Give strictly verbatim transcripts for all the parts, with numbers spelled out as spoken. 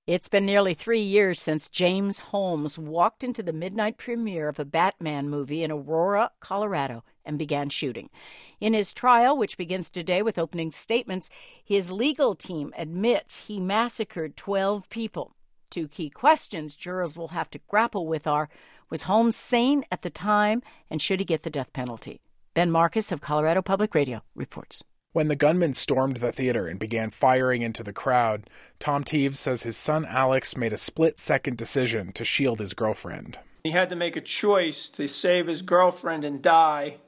It's been nearly three years since James Holmes walked into the midnight premiere of a Batman movie in Aurora, Colorado, and began shooting. In his trial, which begins today with opening statements, his legal team admits he massacred twelve people. Two key questions jurors will have to grapple with are, was Holmes sane at the time, and should he get the death penalty? Ben Marcus of Colorado Public Radio reports. When the gunman stormed the theater and began firing into the crowd, Tom Teves says his son Alex made a split-second decision to shield his girlfriend. He had to make a choice to save his girlfriend and die,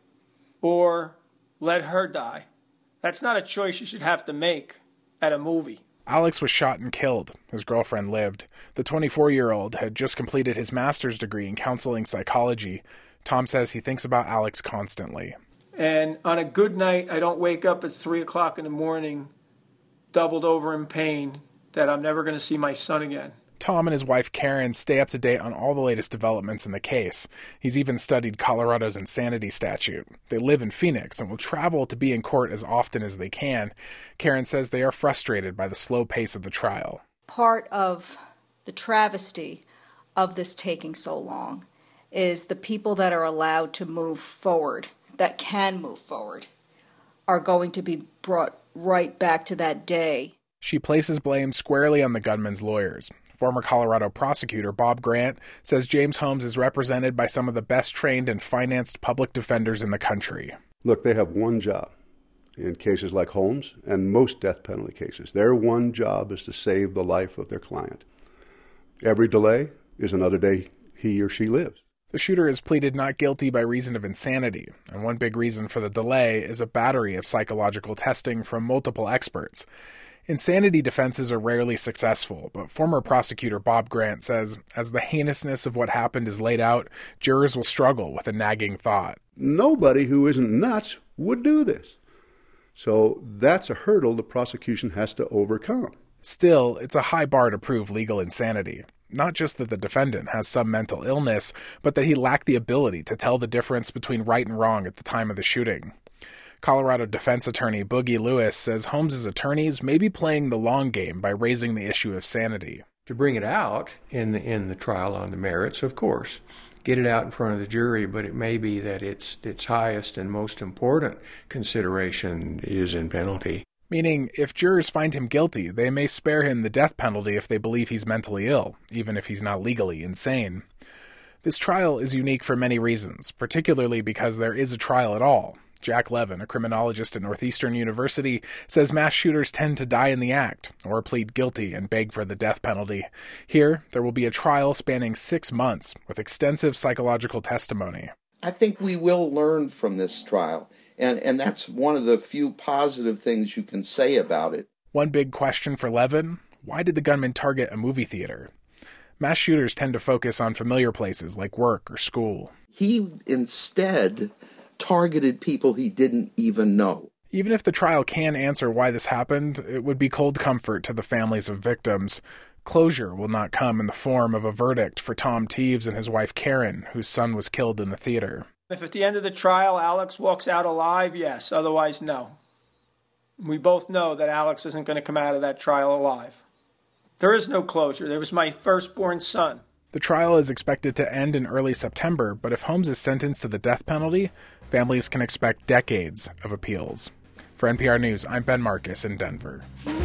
or let her die. That's not a choice you should have to make at a movie. Alex was shot and killed. His girlfriend lived. The twenty-four-year-old had just completed his master's degree in counseling psychology. Tom says he thinks about Alex constantly. And on a good night, I don't wake up at three o'clock in the morning, doubled over in pain, that I'm never going to see my son again. Tom and his wife Karen stay up to date on all the latest developments in the case. He's even studied Colorado's insanity statute. They live in Phoenix and will travel to be in court as often as they can. Karen says they are frustrated by the slow pace of the trial. Part of the travesty of this taking so long is the people that are allowed to move forward, that can move forward, are going to be brought right back to that day. She places blame squarely on the gunman's lawyers. Former Colorado prosecutor Bob Grant says James Holmes is represented by some of the best trained and financed public defenders in the country. Look, they have one job in cases like Holmes and most death penalty cases. Their one job is to save the life of their client. Every delay is another day he or she lives. The shooter has pleaded not guilty by reason of insanity, and one big reason for the delay is a battery of psychological testing from multiple experts. Insanity defenses are rarely successful, but former prosecutor Bob Grant says as the heinousness of what happened is laid out, jurors will struggle with a nagging thought. Nobody who isn't nuts would do this. So that's a hurdle the prosecution has to overcome. Still, it's a high bar to prove legal insanity. Not just that the defendant has some mental illness, but that he lacked the ability to tell the difference between right and wrong at the time of the shooting. Colorado defense attorney Boogie Lewis says Holmes' attorneys may be playing the long game by raising the issue of sanity. To bring it out in the, in the trial on the merits, of course, get it out in front of the jury, but it may be that its its highest and most important consideration is in penalty. Meaning, if jurors find him guilty, they may spare him the death penalty if they believe he's mentally ill, even if he's not legally insane. This trial is unique for many reasons, particularly because there is a trial at all. Jack Levin, a criminologist at Northeastern University, says mass shooters tend to die in the act, or plead guilty and beg for the death penalty. Here, there will be a trial spanning six months, with extensive psychological testimony. I think we will learn from this trial, and, and that's one of the few positive things you can say about it. One big question for Levin: why did the gunman target a movie theater? Mass shooters tend to focus on familiar places like work or school. He instead targeted people he didn't even know. Even if the trial can answer why this happened, it would be cold comfort to the families of victims. Closure will not come in the form of a verdict for Tom Teves and his wife Karen, whose son was killed in the theater. If at the end of the trial Alex walks out alive, yes. Otherwise, no. We both know that Alex isn't going to come out of that trial alive. There is no closure. There was my firstborn son. The trial is expected to end in early September, but if Holmes is sentenced to the death penalty, families can expect decades of appeals. For N P R News, I'm Ben Marcus in Denver.